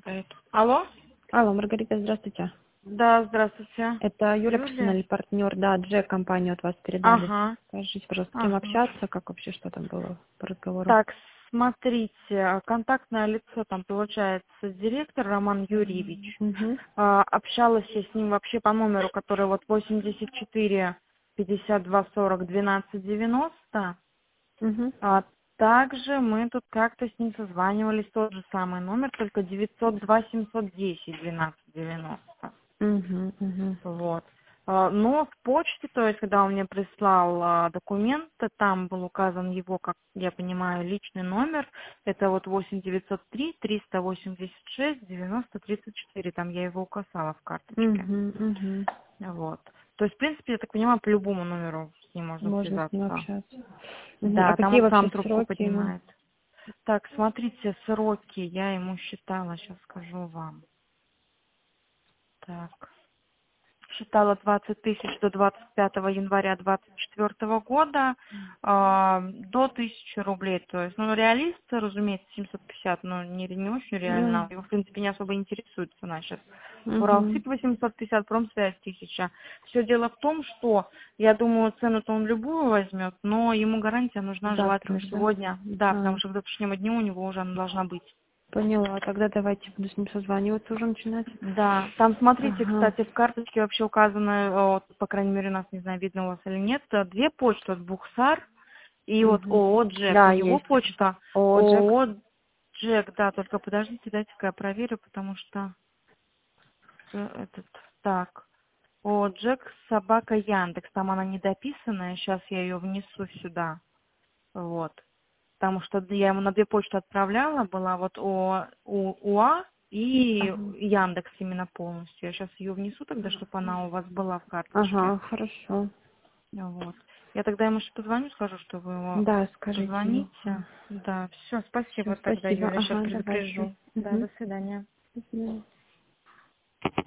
работает. Алло? Алло, Маргарита, здравствуйте. Да, здравствуйте. Это Юля, Юлия? персональный партнер, да, Джек, компанию от вас передали. Ага, Скажите, пожалуйста, с кем ага. общаться, как вообще, что там было по разговору? Так, смотрите, контактное лицо там получается директор Роман Юрьевич. Угу. Общалась я с ним вообще по номеру, который вот 84 52 40 12 90. Угу. А также мы тут как-то с ним созванивались, тот же самый номер, только 902 710 12 90. Угу. Угу. Вот. Но в почте, то есть, когда он мне прислал документы, там был указан его, как я понимаю, личный номер. Это вот 8903 386 90 34. Там я его указала в карточке. Угу. Угу. Вот. То есть, в принципе, я так понимаю, по любому номеру с ним можно Можно с ним связаться. общаться. Угу. А Да, там какие он вообще сам трубку сроки ему? поднимает. Так, смотрите, сроки я ему считала, сейчас скажу вам. Так. Считала 20 тысяч до 25 января 24 года, до 1000 рублей. То есть, ну, реалист, разумеется, 750, но не очень реально. Его, в принципе, не особо интересует цена сейчас. Угу. Уралсиб 850, Промсвязь 1000. Все дело в том, что, я думаю, цену-то он любую возьмет, но ему гарантия нужна Завтра желательно же, да? сегодня. Да, А, потому что к завтрашнему дню у него уже она должна быть. поняла. Тогда давайте буду с ним созваниваться уже начинать. Да, там смотрите, Ага. кстати, в карточке вообще указано, вот, по крайней мере, у нас, не знаю, видно у вас или нет, две почты от Бухсар и вот Угу. ООО Джек. Да, Его есть. почта О, Джек. ООО Джек, да, только подождите, дайте-ка я проверю, потому что этот, так, ООО Джек собака Яндекс, там она недописанная, сейчас я ее внесу сюда, вот. Потому что я ему на две почты отправляла, была вот УА и Ага. Яндекс именно полностью. Я сейчас ее внесу тогда, чтобы она у вас была в карточке. Ага, хорошо. Вот. Я тогда ему еще позвоню, скажу, что вы его Да, скажите ему. позвоните. Да, все, Все, спасибо тогда, спасибо. Юля, сейчас Ага, давайте. предупрежу. Да, Угу. до свидания. До свидания.